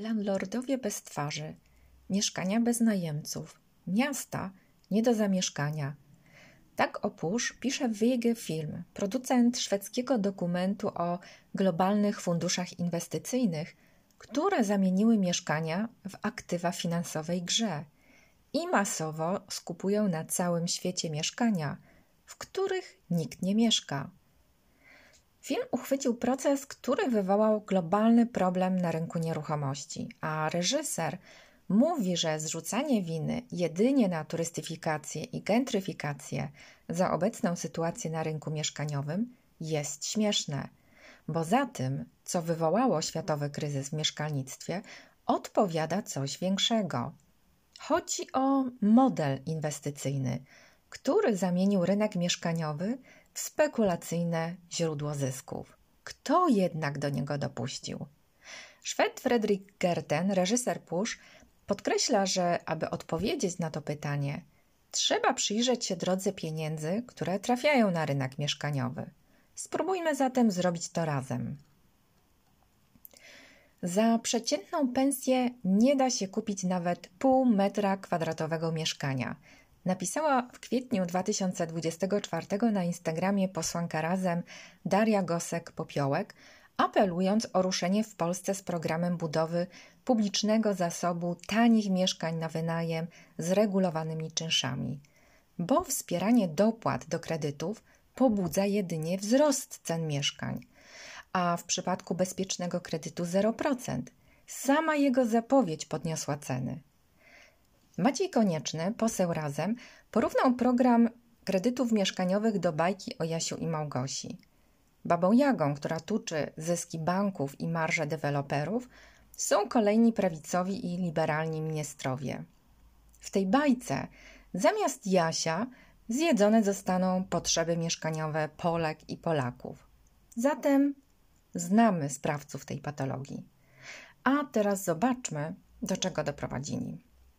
Landlordowie bez twarzy, mieszkania bez najemców, miasta nie do zamieszkania. Tak o Pusch pisze Wege Film, producent szwedzkiego dokumentu o globalnych funduszach inwestycyjnych, które zamieniły mieszkania w aktywa finansowej grze i masowo skupują na całym świecie mieszkania, w których nikt nie mieszka. Film uchwycił proces, który wywołał globalny problem na rynku nieruchomości, a reżyser mówi, że zrzucanie winy jedynie na turystyfikację i gentryfikację za obecną sytuację na rynku mieszkaniowym jest śmieszne, bo za tym, co wywołało światowy kryzys w mieszkalnictwie, odpowiada coś większego. Chodzi o model inwestycyjny, który zamienił rynek mieszkaniowy w spekulacyjne źródło zysków. Kto jednak do niego dopuścił? Szwed Fredrik Gertten, reżyser Pusch, podkreśla, że aby odpowiedzieć na to pytanie, trzeba przyjrzeć się drodze pieniędzy, które trafiają na rynek mieszkaniowy. Spróbujmy zatem zrobić to razem. Za przeciętną pensję nie da się kupić nawet pół metra kwadratowego mieszkania. Napisała w kwietniu 2024 na Instagramie posłanka Razem Daria Gosek-Popiołek, apelując o ruszenie w Polsce z programem budowy publicznego zasobu tanich mieszkań na wynajem z regulowanymi czynszami, bo wspieranie dopłat do kredytów pobudza jedynie wzrost cen mieszkań, a w przypadku bezpiecznego kredytu 0%. Sama jego zapowiedź podniosła ceny. Maciej Konieczny, poseł Razem, porównał program kredytów mieszkaniowych do bajki o Jasiu i Małgosi. Babą Jagą, która tuczy zyski banków i marże deweloperów, są kolejni prawicowi i liberalni ministrowie. W tej bajce zamiast Jasia zjedzone zostaną potrzeby mieszkaniowe Polek i Polaków. Zatem znamy sprawców tej patologii. A teraz zobaczmy, do czego doprowadzili.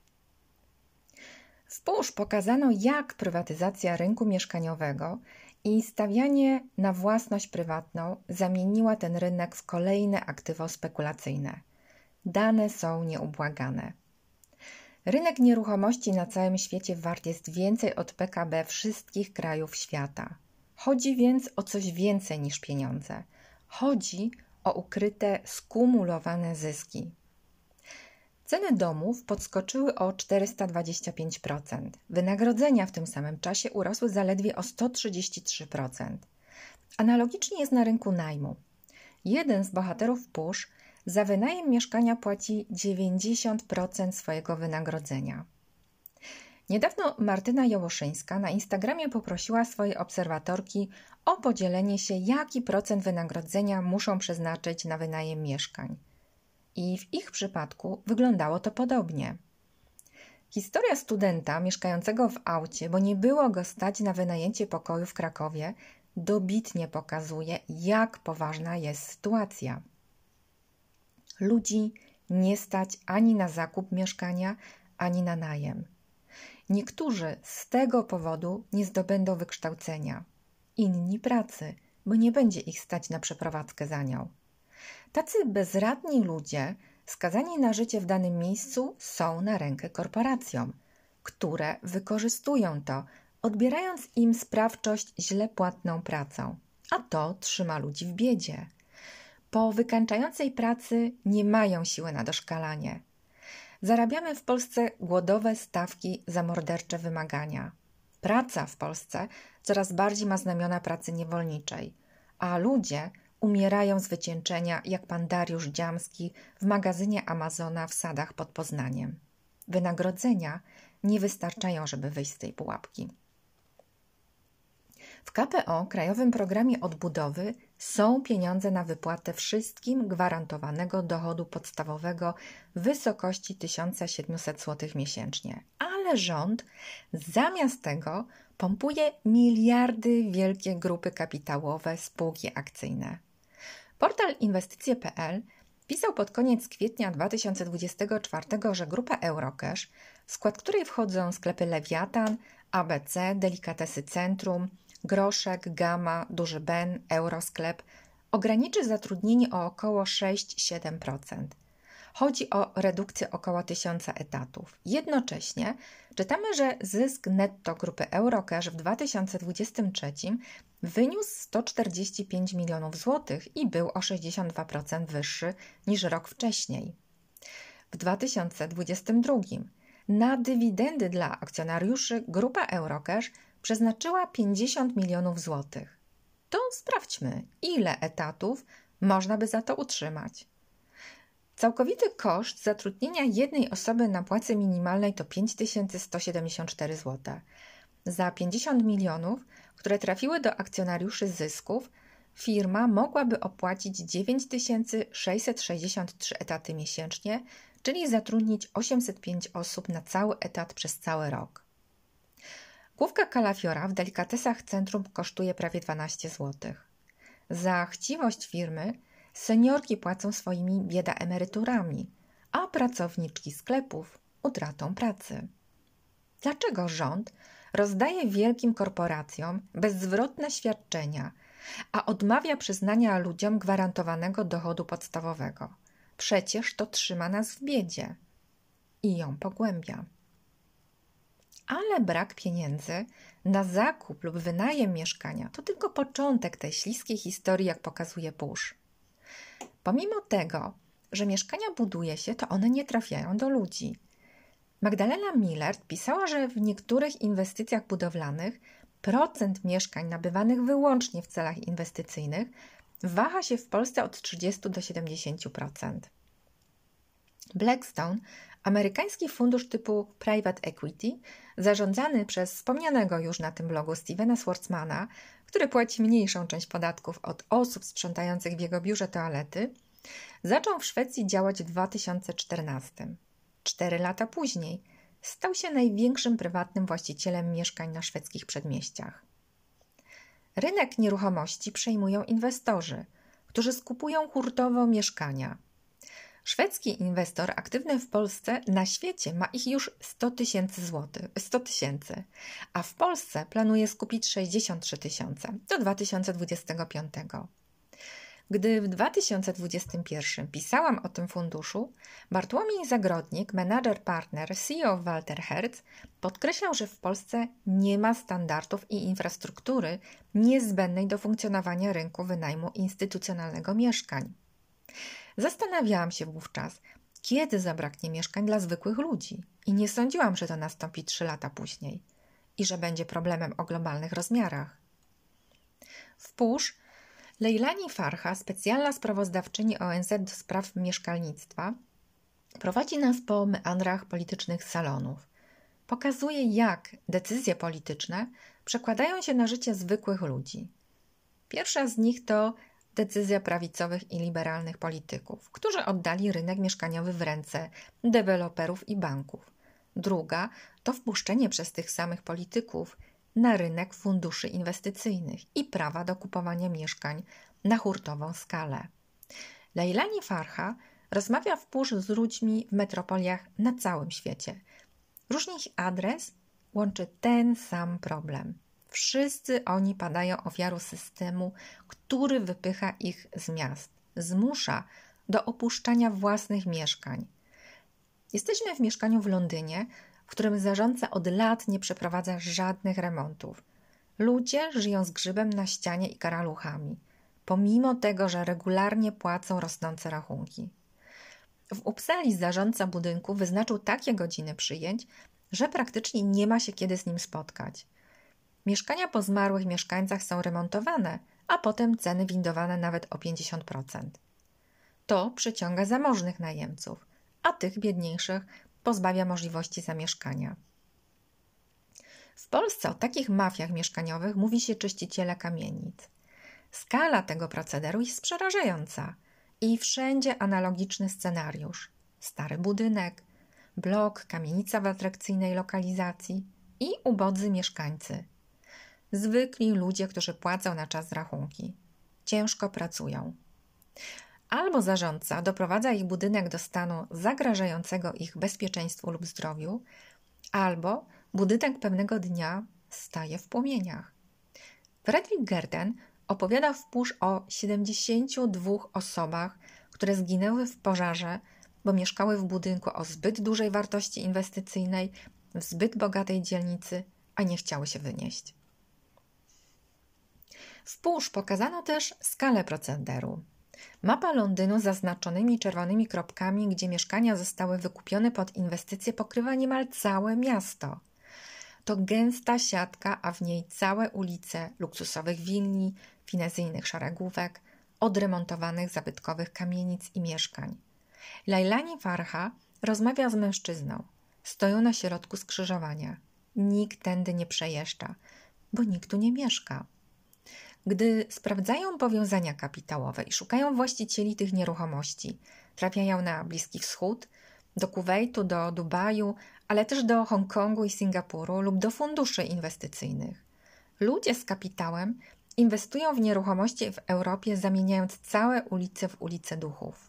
W Pusch pokazano, jak prywatyzacja rynku mieszkaniowego i stawianie na własność prywatną zamieniła ten rynek w kolejne aktywo spekulacyjne. Dane są nieubłagane. Rynek nieruchomości na całym świecie wart jest więcej od PKB wszystkich krajów świata. Chodzi więc o coś więcej niż pieniądze. Chodzi o ukryte, skumulowane zyski. Ceny domów podskoczyły o 425%. Wynagrodzenia w tym samym czasie urosły zaledwie o 133%. Analogicznie jest na rynku najmu. Jeden z bohaterów Pusch za wynajem mieszkania płaci 90% swojego wynagrodzenia. Niedawno Martyna Jołoszyńska na Instagramie poprosiła swojej obserwatorki o podzielenie się, jaki procent wynagrodzenia muszą przeznaczyć na wynajem mieszkań. I w ich przypadku wyglądało to podobnie. Historia studenta mieszkającego w aucie, bo nie było go stać na wynajęcie pokoju w Krakowie, dobitnie pokazuje, jak poważna jest sytuacja. Ludzi nie stać ani na zakup mieszkania, ani na najem. Niektórzy z tego powodu nie zdobędą wykształcenia, inni pracy, bo nie będzie ich stać na przeprowadzkę za nią. Tacy bezradni ludzie, skazani na życie w danym miejscu, są na rękę korporacjom, które wykorzystują to, odbierając im sprawczość źle płatną pracą, a to trzyma ludzi w biedzie. Po wykańczającej pracy nie mają siły na doszkalanie. Zarabiamy w Polsce głodowe stawki za mordercze wymagania. Praca w Polsce coraz bardziej ma znamiona pracy niewolniczej, a ludzie umierają z wycieńczenia jak pan Dariusz Dziamski w magazynie Amazona w Sadach pod Poznaniem. Wynagrodzenia nie wystarczają, żeby wyjść z tej pułapki. W KPO, Krajowym Programie Odbudowy, są pieniądze na wypłatę wszystkim gwarantowanego dochodu podstawowego w wysokości 1700 zł miesięcznie. Ale rząd zamiast tego pompuje miliardy wielkie grupy kapitałowe, spółki akcyjne. Portal inwestycje.pl pisał pod koniec kwietnia 2024, że grupa Eurocash, w skład której wchodzą sklepy Lewiatan, ABC, Delikatesy Centrum, Groszek, Gama, Duży Ben, Eurosklep, ograniczy zatrudnienie o około 6-7%. Chodzi o redukcję około 1000 etatów. Jednocześnie czytamy, że zysk netto grupy Eurocash w 2023 wyniósł 145 milionów złotych i był o 62% wyższy niż rok wcześniej. W 2022 na dywidendy dla akcjonariuszy grupa Eurocash przeznaczyła 50 milionów złotych. To sprawdźmy, ile etatów można by za to utrzymać. Całkowity koszt zatrudnienia jednej osoby na płacy minimalnej to 5174 zł. Za 50 milionów, które trafiły do akcjonariuszy zysków, firma mogłaby opłacić 9663 etaty miesięcznie, czyli zatrudnić 805 osób na cały etat przez cały rok. Główka kalafiora w delikatesach centrum kosztuje prawie 12 zł. Za chciwość firmy seniorki płacą swoimi biedaemeryturami, a pracowniczki sklepów utratą pracy. Dlaczego rząd rozdaje wielkim korporacjom bezzwrotne świadczenia, a odmawia przyznania ludziom gwarantowanego dochodu podstawowego? Przecież to trzyma nas w biedzie i ją pogłębia. Ale brak pieniędzy na zakup lub wynajem mieszkania to tylko początek tej śliskiej historii, jak pokazuje Push. Pomimo tego, że mieszkania buduje się, to one nie trafiają do ludzi. Magdalena Millert pisała, że w niektórych inwestycjach budowlanych procent mieszkań nabywanych wyłącznie w celach inwestycyjnych waha się w Polsce od 30 do 70%. Blackstone, amerykański fundusz typu private equity, zarządzany przez wspomnianego już na tym blogu Stevena Schwarzmana, który płaci mniejszą część podatków od osób sprzątających w jego biurze toalety, zaczął w Szwecji działać w 2014. 4 lata później stał się największym prywatnym właścicielem mieszkań na szwedzkich przedmieściach. Rynek nieruchomości przejmują inwestorzy, którzy skupują hurtowo mieszkania. Szwedzki inwestor aktywny w Polsce na świecie ma ich już 100 tysięcy, a w Polsce planuje skupić 63 000 do 2025. Gdy w 2021 pisałam o tym funduszu, Bartłomiej Zagrodnik, menadżer partner CEO Walter Hertz, podkreślał, że w Polsce nie ma standardów i infrastruktury niezbędnej do funkcjonowania rynku wynajmu instytucjonalnego mieszkań. Zastanawiałam się wówczas, kiedy zabraknie mieszkań dla zwykłych ludzi i nie sądziłam, że to nastąpi 3 lata później i że będzie problemem o globalnych rozmiarach. W Push Leilani Farha, specjalna sprawozdawczyni ONZ do spraw mieszkalnictwa, prowadzi nas po meandrach politycznych salonów. Pokazuje, jak decyzje polityczne przekładają się na życie zwykłych ludzi. Pierwsza z nich to decyzja prawicowych i liberalnych polityków, którzy oddali rynek mieszkaniowy w ręce deweloperów i banków. Druga to wpuszczenie przez tych samych polityków na rynek funduszy inwestycyjnych i prawa do kupowania mieszkań na hurtową skalę. Leilani Farha rozmawia w Push z ludźmi w metropoliach na całym świecie. Różni ich adres, łączy ten sam problem. Wszyscy oni padają ofiarą systemu, który wypycha ich z miast, zmusza do opuszczania własnych mieszkań. Jesteśmy w mieszkaniu w Londynie, w którym zarządca od lat nie przeprowadza żadnych remontów. Ludzie żyją z grzybem na ścianie i karaluchami, pomimo tego, że regularnie płacą rosnące rachunki. W Uppsali zarządca budynku wyznaczył takie godziny przyjęć, że praktycznie nie ma się kiedy z nim spotkać. Mieszkania po zmarłych mieszkańcach są remontowane, a potem ceny windowane nawet o 50%. To przyciąga zamożnych najemców, a tych biedniejszych pozbawia możliwości zamieszkania. W Polsce o takich mafiach mieszkaniowych mówi się czyściciele kamienic. Skala tego procederu jest przerażająca i wszędzie analogiczny scenariusz. Stary budynek, blok, kamienica w atrakcyjnej lokalizacji i ubodzy mieszkańcy. Zwykli ludzie, którzy płacą na czas rachunki. Ciężko pracują. Albo zarządca doprowadza ich budynek do stanu zagrażającego ich bezpieczeństwu lub zdrowiu, albo budynek pewnego dnia staje w płomieniach. Fredrik Gerden opowiada w Push o 72 osobach, które zginęły w pożarze bo mieszkały w budynku o zbyt dużej wartości inwestycyjnej, w zbyt bogatej dzielnicy, a nie chciały się wynieść. W push pokazano też skalę procederu. Mapa Londynu z zaznaczonymi czerwonymi kropkami, gdzie mieszkania zostały wykupione pod inwestycje, pokrywa niemal całe miasto. To gęsta siatka, a w niej całe ulice luksusowych willi, finezyjnych szeregówek, odremontowanych zabytkowych kamienic i mieszkań. Lailani Farha rozmawia z mężczyzną. Stoją na środku skrzyżowania. Nikt tędy nie przejeżdża, bo nikt tu nie mieszka. Gdy sprawdzają powiązania kapitałowe i szukają właścicieli tych nieruchomości, trafiają na Bliski Wschód, do Kuwejtu, do Dubaju, ale też do Hongkongu i Singapuru lub do funduszy inwestycyjnych. Ludzie z kapitałem inwestują w nieruchomości w Europie, zamieniając całe ulice w ulice duchów.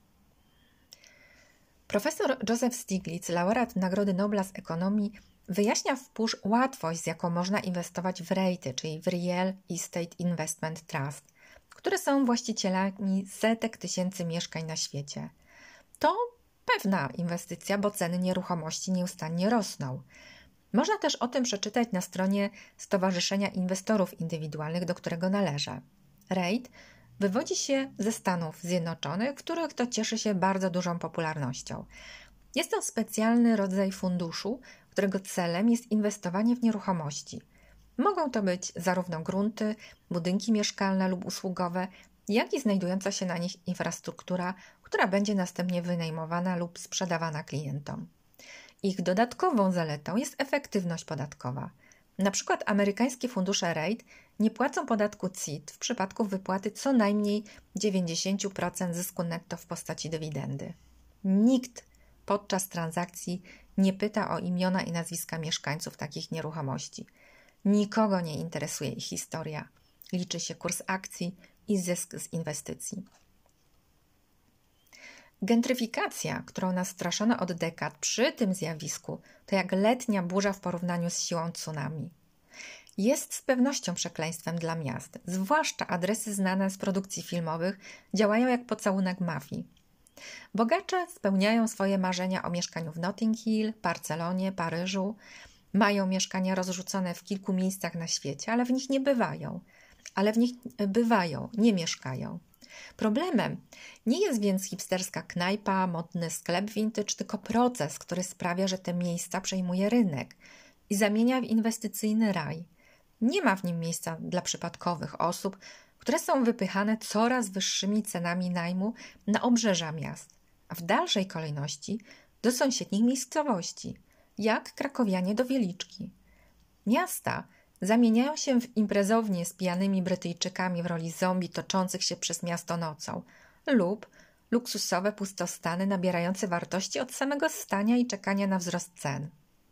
Profesor Joseph Stiglitz, laureat Nagrody Nobla z ekonomii, wyjaśnia w push łatwość, z jaką można inwestować w REIT-y, czyli w Real Estate Investment Trust, które są właścicielami setek tysięcy mieszkań na świecie. To pewna inwestycja, bo ceny nieruchomości nieustannie rosną. Można też o tym przeczytać na stronie Stowarzyszenia Inwestorów Indywidualnych, do którego należę. REIT wywodzi się ze Stanów Zjednoczonych, w których to cieszy się bardzo dużą popularnością. Jest to specjalny rodzaj funduszu, którego celem jest inwestowanie w nieruchomości. Mogą to być zarówno grunty, budynki mieszkalne lub usługowe, jak i znajdująca się na nich infrastruktura, która będzie następnie wynajmowana lub sprzedawana klientom. Ich dodatkową zaletą jest efektywność podatkowa. Na przykład amerykańskie fundusze REIT nie płacą podatku CIT w przypadku wypłaty co najmniej 90% zysku netto w postaci dywidendy. Nikt podczas transakcji nie pyta o imiona i nazwiska mieszkańców takich nieruchomości. Nikogo nie interesuje ich historia. Liczy się kurs akcji i zysk z inwestycji. Gentryfikacja, którą nas straszono od dekad przy tym zjawisku, to jak letnia burza w porównaniu z siłą tsunami. Jest z pewnością przekleństwem dla miast, zwłaszcza adresy znane z produkcji filmowych działają jak pocałunek mafii. Bogacze spełniają swoje marzenia o mieszkaniu w Notting Hill, Barcelonie, Paryżu. Mają mieszkania rozrzucone w kilku miejscach na świecie, ale w nich nie bywają, nie mieszkają. Problemem nie jest więc hipsterska knajpa, modny sklep vintage, tylko proces, który sprawia, że te miejsca przejmuje rynek i zamienia w inwestycyjny raj. Nie ma w nim miejsca dla przypadkowych osób, które są wypychane coraz wyższymi cenami najmu na obrzeża miast, a w dalszej kolejności do sąsiednich miejscowości, jak krakowianie do Wieliczki. Miasta zamieniają się w imprezownie z pijanymi Brytyjczykami w roli zombie toczących się przez miasto nocą lub luksusowe pustostany nabierające wartości od samego stania i czekania na wzrost cen.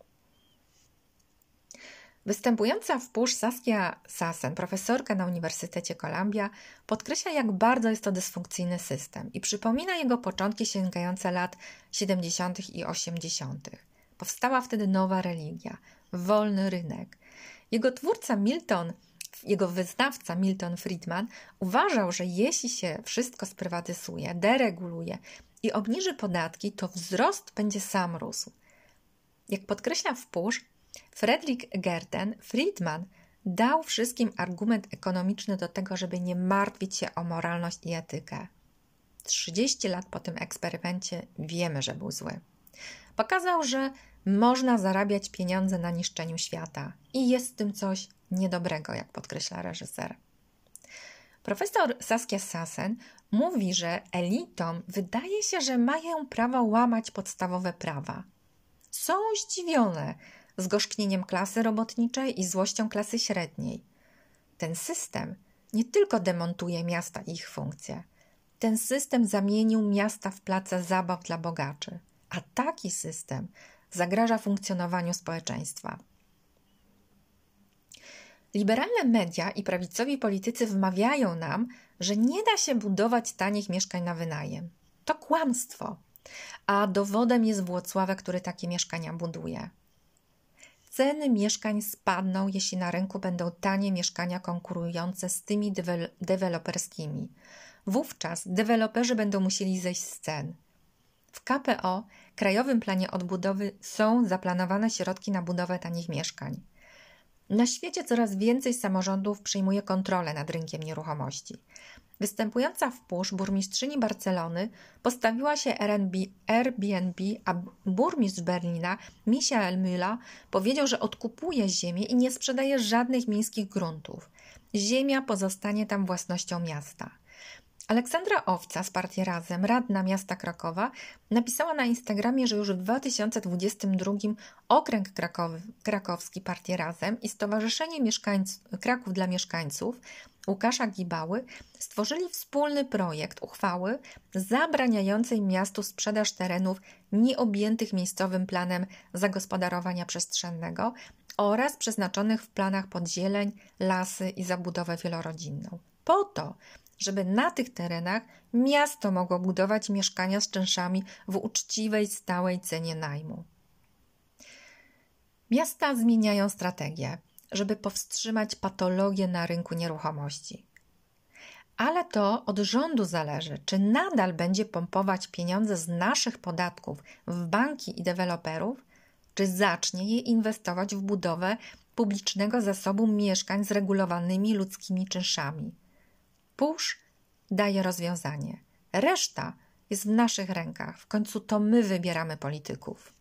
Występująca w push Saskia Sassen, profesorka na Uniwersytecie Columbia, podkreśla, jak bardzo jest to dysfunkcyjny system i przypomina jego początki sięgające lat 70. i 80. Powstała wtedy nowa religia, wolny rynek. Jego wyznawca Milton Friedman uważał, że jeśli się wszystko sprywatyzuje, dereguluje i obniży podatki, to wzrost będzie sam rósł. Jak podkreśla w push Fredrik Gertten, Friedman dał wszystkim argument ekonomiczny do tego, żeby nie martwić się o moralność i etykę. 30 lat po tym eksperymencie wiemy, że był zły. Pokazał, że można zarabiać pieniądze na niszczeniu świata i jest w tym coś niedobrego, jak podkreśla reżyser. Profesor Saskia Sassen mówi, że elitom wydaje się, że mają prawo łamać podstawowe prawa. Są zdziwione zgorzknieniem klasy robotniczej i złością klasy średniej. Ten system nie tylko demontuje miasta i ich funkcje. Ten system zamienił miasta w place zabaw dla bogaczy, a taki system zagraża funkcjonowaniu społeczeństwa. Liberalne media i prawicowi politycy wmawiają nam, że nie da się budować tanich mieszkań na wynajem. To kłamstwo, a dowodem jest Włocławek, który takie mieszkania buduje. Ceny mieszkań spadną, jeśli na rynku będą tanie mieszkania konkurujące z tymi deweloperskimi. Wówczas deweloperzy będą musieli zejść z cen. W KPO, Krajowym Planie Odbudowy, są zaplanowane środki na budowę tanich mieszkań. Na świecie coraz więcej samorządów przyjmuje kontrolę nad rynkiem nieruchomości. Występująca w PUSZ burmistrzyni Barcelony postawiła się Airbnb, a burmistrz Berlina, Michael Müller, powiedział, że odkupuje ziemię i nie sprzedaje żadnych miejskich gruntów. Ziemia pozostanie tam własnością miasta. Aleksandra Owca z partii Razem, radna miasta Krakowa, napisała na Instagramie, że już w 2022 Okręg Krakowski Partii Razem i Stowarzyszenie Kraków dla Mieszkańców Łukasza Gibały stworzyli wspólny projekt uchwały zabraniającej miastu sprzedaż terenów nieobjętych miejscowym planem zagospodarowania przestrzennego oraz przeznaczonych w planach pod zieleń, lasy i zabudowę wielorodzinną. Po to, żeby na tych terenach miasto mogło budować mieszkania z czynszami w uczciwej, stałej cenie najmu. Miasta zmieniają strategię, żeby powstrzymać patologię na rynku nieruchomości. Ale to od rządu zależy, czy nadal będzie pompować pieniądze z naszych podatków w banki i deweloperów, czy zacznie je inwestować w budowę publicznego zasobu mieszkań z regulowanymi ludzkimi czynszami. PUSZ daje rozwiązanie. Reszta jest w naszych rękach. W końcu to my wybieramy polityków.